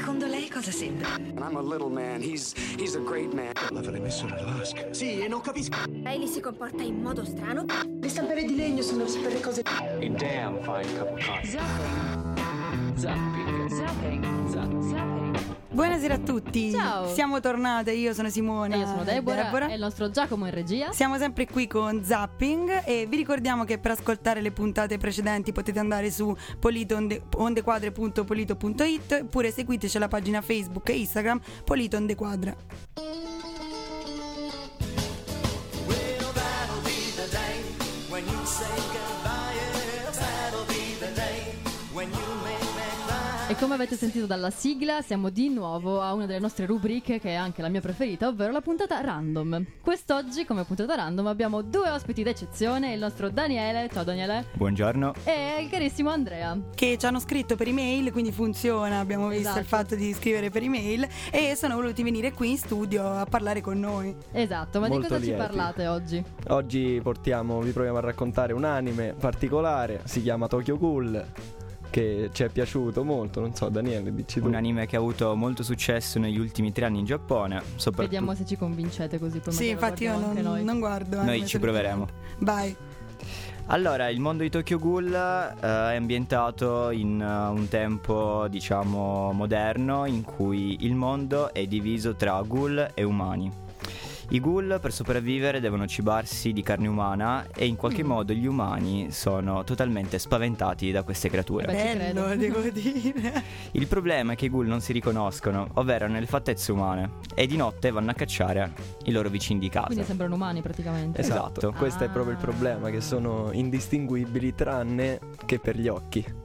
Secondo lei cosa sembra? I'm a little man, he's a great man. L'avrei messo nella vasca. Sì, e non capisco. Hailey si comporta in modo strano. Le stampelle di legno sono per le cose. A damn fine cup of coffee. Zapping. Buonasera a tutti. Ciao. Siamo tornate, io sono Simona. E io sono Deborah. E il nostro Giacomo in regia. Siamo sempre qui con Zapping e vi ricordiamo che per ascoltare le puntate precedenti potete andare su ondequadre.polito.it oppure seguiteci alla pagina Facebook e Instagram Polito Ondequadra. E come avete sentito dalla sigla, siamo di nuovo a una delle nostre rubriche che è anche la mia preferita, ovvero la puntata random. Quest'oggi, come puntata random, abbiamo due ospiti d'eccezione, il nostro Daniele, ciao Daniele. Buongiorno. E il carissimo Andrea. Che ci hanno scritto per email, quindi funziona, abbiamo visto Esatto. il fatto di scrivere per email e sono voluti venire qui in studio a parlare con noi. Esatto, ma Molto di cosa lieti. ci parlate oggi? Oggi vi proviamo a raccontare un anime particolare, si chiama Tokyo Ghoul, che ci è piaciuto molto, non so Daniele, dici tu. Un anime che ha avuto molto successo negli ultimi 3 anni in Giappone, soprattutto. Vediamo se ci convincete così poi Sì, magari lo infatti io guardiamo anche noi. non guardo. Noi ci proveremo. Vai. Allora, il mondo di Tokyo Ghoul è ambientato in un tempo, diciamo, moderno, in cui il mondo è diviso tra ghoul e umani. I ghoul per sopravvivere devono cibarsi di carne umana e in qualche modo gli umani sono totalmente spaventati da queste creature. Beh, ci Bello, credo. devo dire. Il problema è che i ghoul non si riconoscono, ovvero nelle fattezze umane, e di notte vanno a cacciare i loro vicini di casa. Quindi sembrano umani praticamente. Esatto, questo è proprio il problema, che sono indistinguibili tranne che per gli occhi.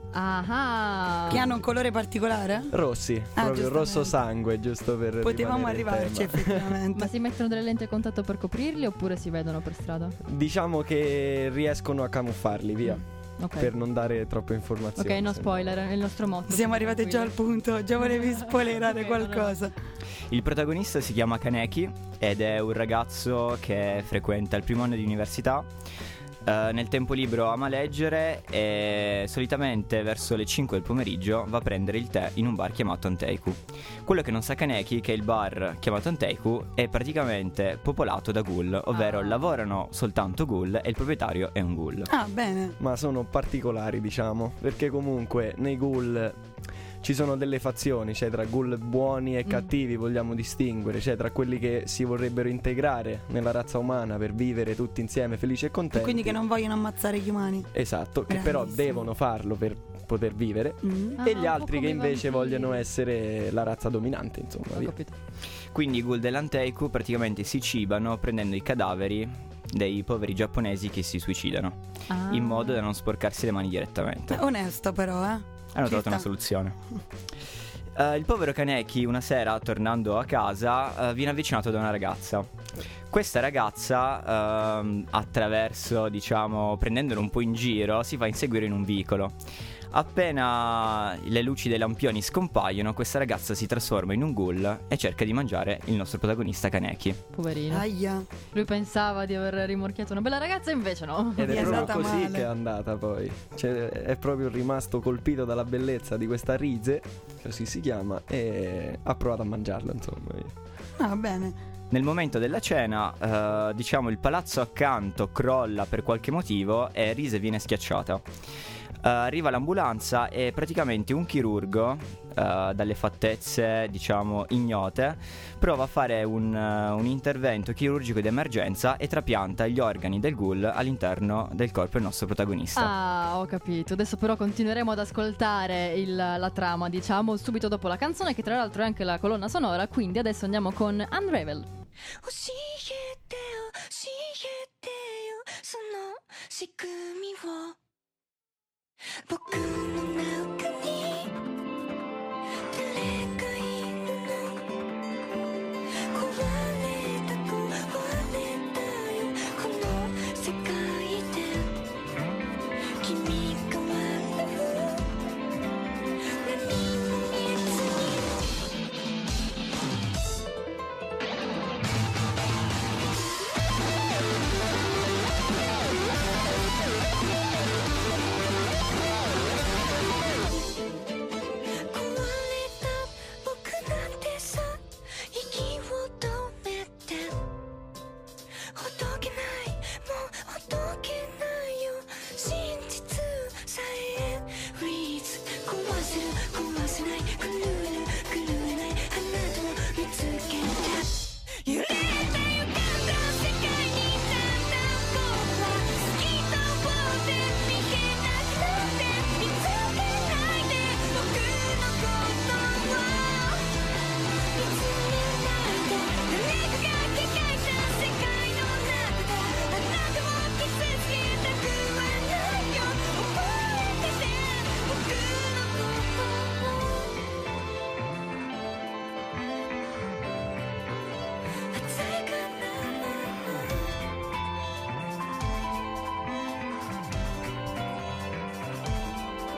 Ah, Che hanno un colore particolare? Rossi, proprio giustamente. rosso sangue, giusto per Potevamo rimanere in arrivarci tema. effettivamente. ma si mettono delle lenti a contatto per coprirli oppure si vedono per strada? Diciamo che riescono a camuffarli, via, Ok. per non dare troppe informazioni. Ok, no spoiler, è il nostro motto. Siamo arrivati già al punto, già volevi spoilerare Ok, qualcosa. Il protagonista si chiama Kaneki ed è un ragazzo che frequenta il primo anno di università. Nel tempo libero ama leggere e solitamente verso le 5 del pomeriggio va a prendere il tè in un bar chiamato Anteiku. Quello che non sa Kaneki è che il bar chiamato Anteiku è praticamente popolato da ghoul, ovvero lavorano soltanto ghoul e il proprietario è un ghoul. Ah, bene. Ma sono particolari, diciamo, perché comunque nei ghoul ci sono delle fazioni, cioè tra ghoul buoni e cattivi vogliamo distinguere, cioè tra quelli che si vorrebbero integrare nella razza umana per vivere tutti insieme felici e contenti. Quindi che non vogliono ammazzare gli umani. Esatto, che però Grandissimo. devono farlo per poter vivere. Ah, E gli un po' altri come che i invece vampiri. vogliono essere la razza dominante, insomma. Ho Via. capito. Quindi i ghoul dell'Anteiku praticamente si cibano prendendo i cadaveri dei poveri giapponesi che si suicidano, Ah. in modo da non sporcarsi le mani direttamente. Onesto però, Hanno Ci trovato sta. una soluzione. Il povero Kaneki una sera, tornando a casa, viene avvicinato da una ragazza. Questa ragazza, attraverso, diciamo, prendendolo un po' in giro, si fa inseguire in un vicolo. Appena le luci dei lampioni scompaiono, questa ragazza si trasforma in un ghoul e cerca di mangiare il nostro protagonista Kaneki. Poverino. aia. Lui pensava di aver rimorchiato una bella ragazza, invece no. Ed Gli è è proprio andata così male. che è andata poi. Cioè, è proprio rimasto colpito dalla bellezza di questa Rize, così si chiama, e ha provato a mangiarla, insomma. Via. Ah, bene. Nel momento della cena, diciamo, il palazzo accanto crolla per qualche motivo e Rise viene schiacciata. Arriva l'ambulanza e praticamente un chirurgo, dalle fattezze, diciamo, ignote, prova a fare un intervento chirurgico di emergenza e trapianta gli organi del ghoul all'interno del corpo del nostro protagonista. Ah, ho capito. Adesso però continueremo ad ascoltare la trama, diciamo, subito dopo la canzone, che tra l'altro è anche la colonna sonora. Quindi adesso andiamo con Unravel. 教えてよ教えてよその仕組みを僕の中に誰かいるの壊れたよこの世界で君が笑う何も見えずに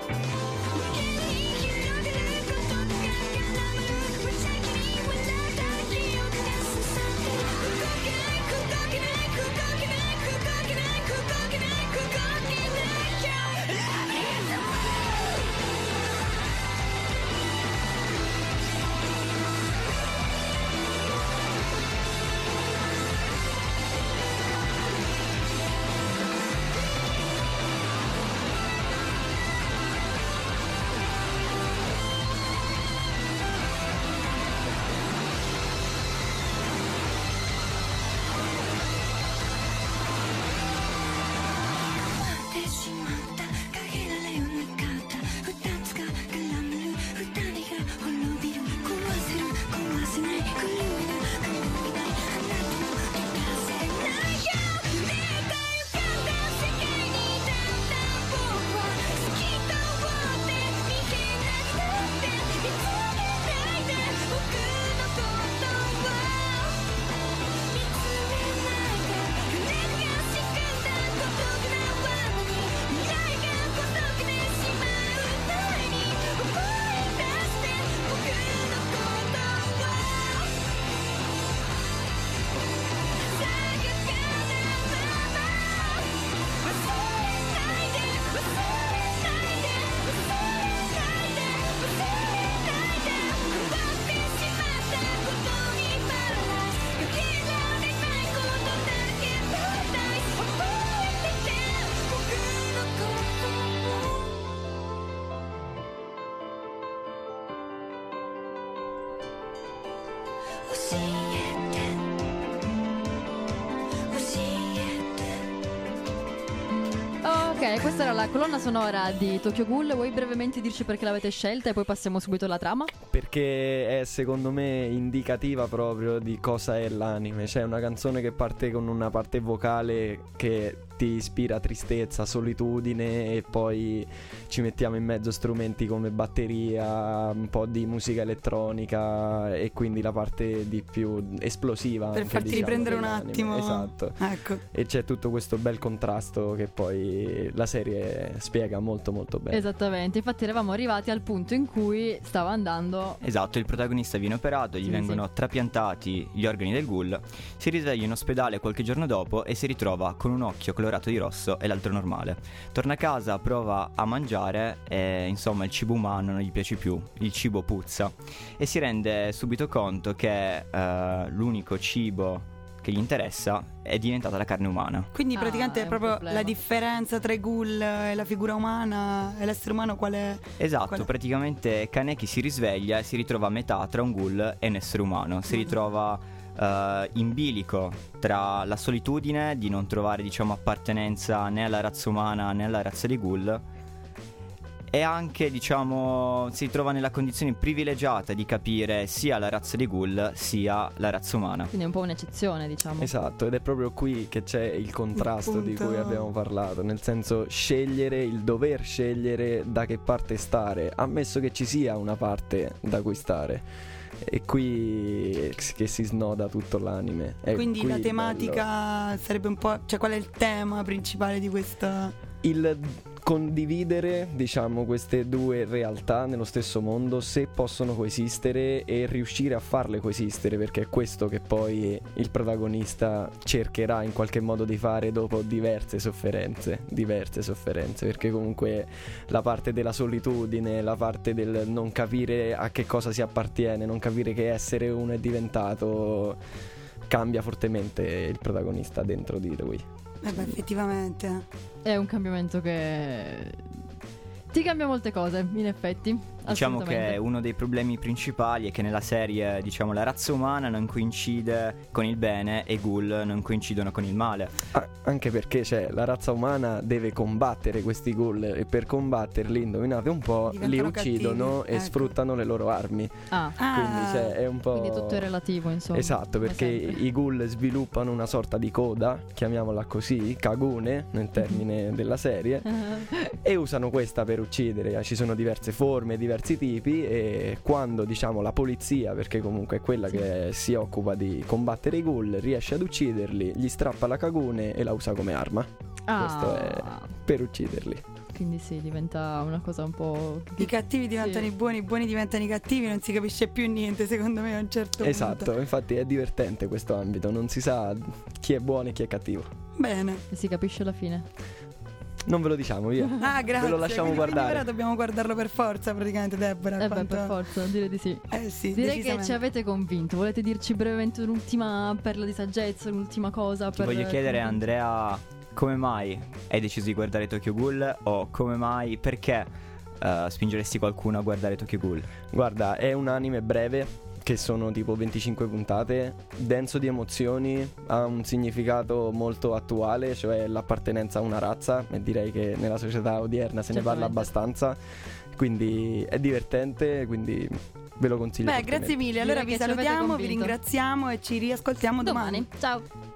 Ok, questa era la colonna sonora di Tokyo Ghoul. Vuoi brevemente dirci perché l'avete scelta e poi passiamo subito alla trama? Perché è secondo me indicativa proprio di cosa è l'anime. C'è una canzone che parte con una parte vocale che ti ispira tristezza, solitudine, e poi ci mettiamo in mezzo strumenti come batteria, un po' di musica elettronica, e quindi la parte di più esplosiva per anche, farti diciamo, riprendere un dell'anime. attimo. Esatto. Ecco. E c'è tutto questo bel contrasto che poi la serie spiega molto molto bene. Esattamente, infatti eravamo arrivati al punto in cui stava andando. Esatto, il protagonista viene operato, gli vengono trapiantati gli organi del ghoul, si risveglia in ospedale qualche giorno dopo e si ritrova con un occhio colorato di rosso e l'altro normale. Torna a casa, prova a mangiare e insomma il cibo umano non gli piace più, il cibo puzza, e si rende subito conto che l'unico cibo che gli interessa è diventata la carne umana. Quindi praticamente è è un proprio problema. la differenza tra i ghoul e la figura umana e l'essere umano qual è? Esatto, qual è? praticamente Kaneki si risveglia e si ritrova a metà tra un ghoul e un essere umano. Si ritrova in bilico tra la solitudine di non trovare, diciamo, appartenenza né alla razza umana né alla razza dei ghoul, e anche, diciamo, si trova nella condizione privilegiata di capire sia la razza dei ghoul sia la razza umana. Quindi è un po' un'eccezione, diciamo. Esatto, ed è proprio qui che c'è il contrasto di cui abbiamo parlato, nel senso scegliere, il dover scegliere da che parte stare, ammesso che ci sia una parte da cui stare. E qui che si snoda tutto l'anime. Quindi qui la il tematica sarebbe un po', cioè qual è il tema principale di questa? il condividere, diciamo, queste due realtà nello stesso mondo, se possono coesistere, e riuscire a farle coesistere, perché è questo che poi il protagonista cercherà in qualche modo di fare dopo diverse sofferenze, perché comunque la parte della solitudine, la parte del non capire a che cosa si appartiene, non capire che essere uno è diventato, cambia fortemente il protagonista dentro di lui. Beh, effettivamente È un cambiamento che ti cambia molte cose, in effetti. Diciamo Assolutamente. che uno dei problemi principali è che nella serie, diciamo, la razza umana non coincide con il bene e i ghoul non coincidono con il male. Anche perché la razza umana deve combattere questi ghoul, e per combatterli, indovinate un po', Diventano li uccidono cattivi, e ecco. sfruttano le loro armi. Quindi è un po'... Quindi tutto è relativo, insomma. Esatto, come perché sempre. i ghoul sviluppano una sorta di coda, chiamiamola così, Kagune nel termine della serie, e usano questa per uccidere. Ci sono diverse forme, diversi tipi, e quando, diciamo, la polizia, perché comunque è quella che si occupa di combattere i ghoul, riesce ad ucciderli, gli strappa la Kagune e la usa come arma. Questo è per ucciderli. Quindi sì, diventa una cosa un po'... I cattivi diventano sì. i buoni diventano i cattivi, non si capisce più niente secondo me a un certo Esatto, punto. infatti è divertente questo ambito, non si sa chi è buono e chi è cattivo. Bene. E si capisce alla fine. Non ve lo diciamo, via. Ah, grazie. Ve lo lasciamo Quindi guardare. Però dobbiamo guardarlo per forza, praticamente, Deborah. Beh, quanto- per forza, direi di sì. Sì, Direi che decisamente. ci avete convinto. Volete dirci brevemente un'ultima perla di saggezza, un'ultima cosa? Ti voglio chiedere, Andrea, come mai hai deciso di guardare Tokyo Ghoul, o come mai, perché spingeresti qualcuno a guardare Tokyo Ghoul? Guarda, è un anime breve, che sono tipo 25 puntate, denso di emozioni, ha un significato molto attuale, cioè l'appartenenza a una razza, e direi che nella società odierna se ne parla Certamente. abbastanza, quindi è divertente, quindi ve lo consiglio. Beh, fortemente. grazie mille. Allora Direi vi che ci avete salutiamo, vi convinto. ringraziamo e ci riascoltiamo domani. Ciao.